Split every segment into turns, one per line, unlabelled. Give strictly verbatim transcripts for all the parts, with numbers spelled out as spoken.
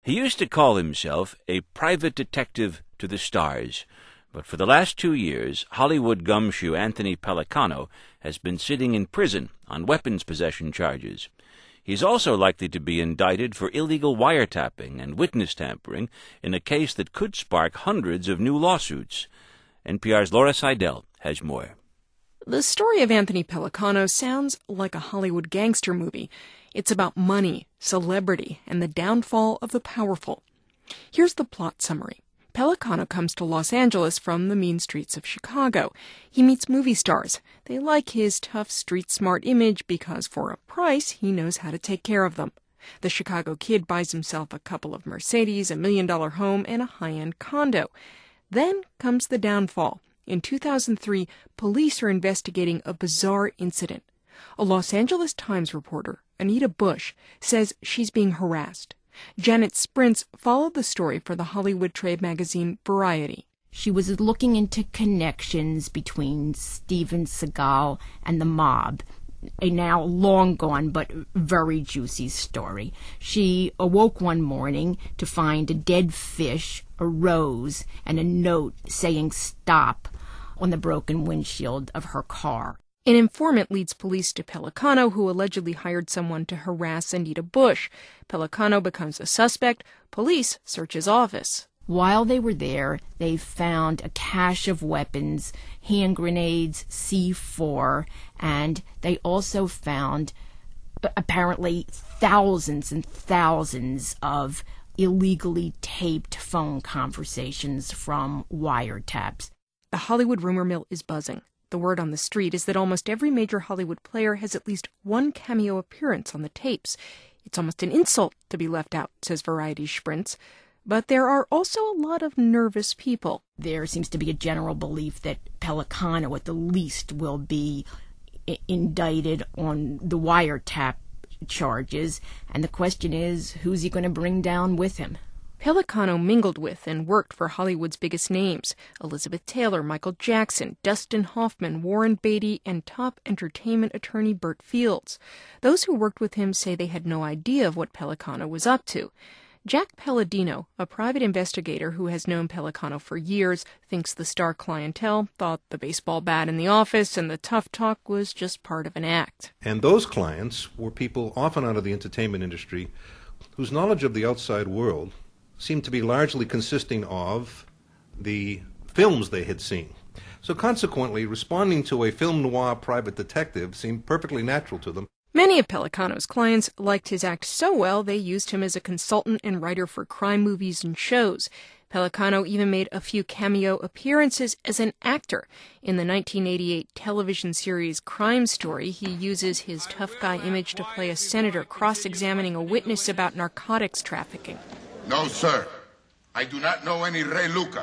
He used to call himself a private detective to the stars, but for the last two years, Hollywood gumshoe Anthony Pellicano has been sitting in prison on weapons possession charges. He's also likely to be indicted for illegal wiretapping and witness tampering in a case that could spark hundreds of new lawsuits. N P R's Laura Seidel has more.
The story of Anthony Pellicano sounds like a Hollywood gangster movie. It's about money, celebrity, and the downfall of the powerful. Here's the plot summary. Pellicano comes to Los Angeles from the mean streets of Chicago. He meets movie stars. They like his tough, street-smart image because, for a price, he knows how to take care of them. The Chicago kid buys himself a couple of Mercedes, a million-dollar home, and a high-end condo. Then comes the downfall. In two thousand three, police are investigating a bizarre incident. A Los Angeles Times reporter, Anita Bush, says she's being harassed. Janet Sprintz followed the story for the Hollywood trade magazine Variety.
She was looking into connections between Steven Seagal and the mob, a now long gone but very juicy story. She awoke one morning to find a dead fish, a rose, and a note saying stop on the broken windshield of her car.
An informant leads police to Pellicano, who allegedly hired someone to harass Anita Bush. Pellicano becomes a suspect. Police search his office.
While they were there, they found a cache of weapons, hand grenades, C four, and they also found apparently thousands and thousands of illegally taped phone conversations from wiretaps.
The Hollywood rumor mill is buzzing. The word on the street is that almost every major Hollywood player has at least one cameo appearance on the tapes. It's almost an insult to be left out, says Variety's Sprintz. But there are also a lot of nervous people.
There seems to be a general belief that Pellicano, at the least, will be I- indicted on the wiretap charges. And the question is, who's he going to bring down with him?
Pellicano mingled with and worked for Hollywood's biggest names: Elizabeth Taylor, Michael Jackson, Dustin Hoffman, Warren Beatty, and top entertainment attorney Burt Fields. Those who worked with him say they had no idea of what Pellicano was up to. Jack Palladino, a private investigator who has known Pellicano for years, thinks the star clientele thought the baseball bat in the office and the tough talk was just part of an act.
And those clients were people often out of the entertainment industry whose knowledge of the outside world seemed to be largely consisting of the films they had seen. So consequently, responding to a film noir private detective seemed perfectly natural to them.
Many of Pellicano's clients liked his act so well they used him as a consultant and writer for crime movies and shows. Pellicano even made a few cameo appearances as an actor. In the nineteen eighty-eight television series Crime Story, he uses his tough guy image to play a senator cross-examining a witness about narcotics trafficking.
No, sir. I do not know any Ray Luca.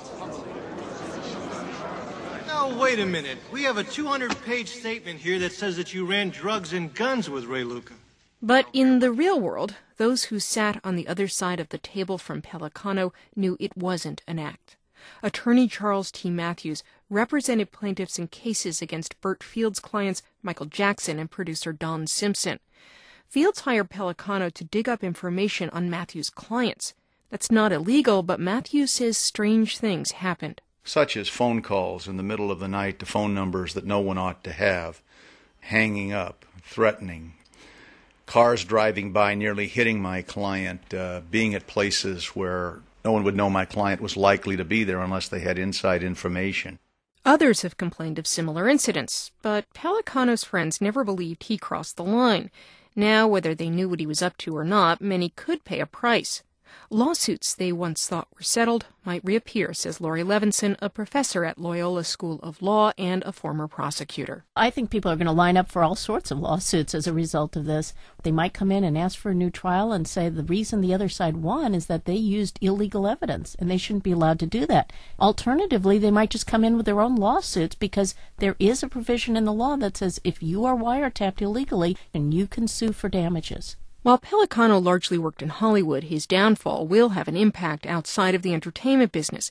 Now, wait a minute. We have a two hundred page statement here that says that you ran drugs and guns with Ray Luca.
But in the real world, those who sat on the other side of the table from Pellicano knew it wasn't an act. Attorney Charles T. Matthews represented plaintiffs in cases against Burt Fields' clients Michael Jackson and producer Don Simpson. Fields hired Pellicano to dig up information on Matthews' clients. That's not illegal, but Matthews says strange things happened.
Such as phone calls in the middle of the night to phone numbers that no one ought to have, hanging up, threatening, cars driving by nearly hitting my client, uh, being at places where no one would know my client was likely to be there unless they had inside information.
Others have complained of similar incidents, but Pellicano's friends never believed he crossed the line. Now, whether they knew what he was up to or not, many could pay a price. Lawsuits they once thought were settled might reappear, says Laurie Levinson, a professor at Loyola School of Law and a former prosecutor.
I think people are going to line up for all sorts of lawsuits as a result of this. They might come in and ask for a new trial and say the reason the other side won is that they used illegal evidence, and they shouldn't be allowed to do that. Alternatively, they might just come in with their own lawsuits because there is a provision in the law that says if you are wiretapped illegally, then you can sue for damages.
While Pellicano largely worked in Hollywood, his downfall will have an impact outside of the entertainment business.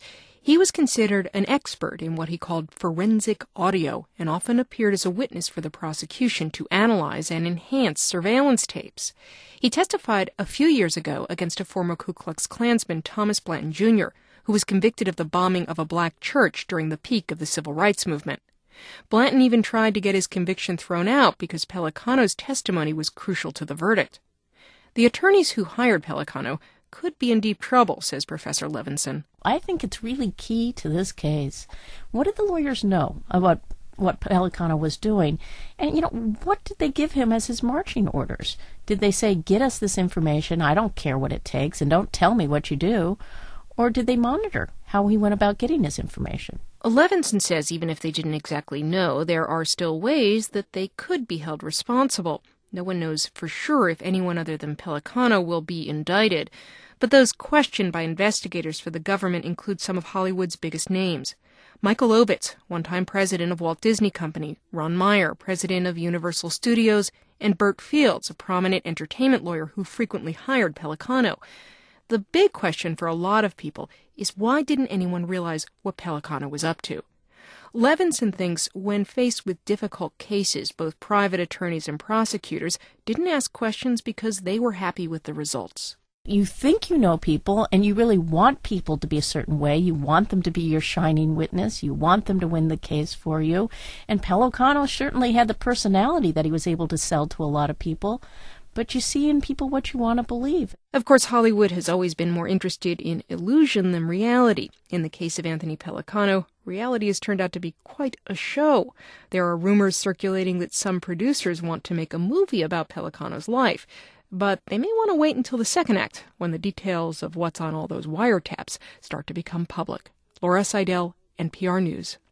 He was considered an expert in what he called forensic audio and often appeared as a witness for the prosecution to analyze and enhance surveillance tapes. He testified a few years ago against a former Ku Klux Klansman, Thomas Blanton Junior, who was convicted of the bombing of a black church during the peak of the civil rights movement. Blanton even tried to get his conviction thrown out because Pellicano's testimony was crucial to the verdict. The attorneys who hired Pellicano could be in deep trouble, says Professor Levinson.
I think it's really key to this case. What did the lawyers know about what Pellicano was doing? And, you know, what did they give him as his marching orders? Did they say, get us this information, I don't care what it takes, and don't tell me what you do? Or did they monitor how he went about getting his information?
Levinson says even if they didn't exactly know, there are still ways that they could be held responsible. No one knows for sure if anyone other than Pellicano will be indicted, but those questioned by investigators for the government include some of Hollywood's biggest names. Michael Ovitz, one-time president of Walt Disney Company, Ron Meyer, president of Universal Studios, and Bert Fields, a prominent entertainment lawyer who frequently hired Pellicano. The big question for a lot of people is why didn't anyone realize what Pellicano was up to? Levinson thinks when faced with difficult cases, both private attorneys and prosecutors didn't ask questions because they were happy with the results.
You think you know people, and you really want people to be a certain way. You want them to be your shining witness. You want them to win the case for you. And Pellicano certainly had the personality that he was able to sell to a lot of people. But you see in people what you want to believe.
Of course, Hollywood has always been more interested in illusion than reality. In the case of Anthony Pellicano, reality has turned out to be quite a show. There are rumors circulating that some producers want to make a movie about Pellicano's life. But they may want to wait until the second act, when the details of what's on all those wiretaps start to become public. Laura Seidel, N P R News.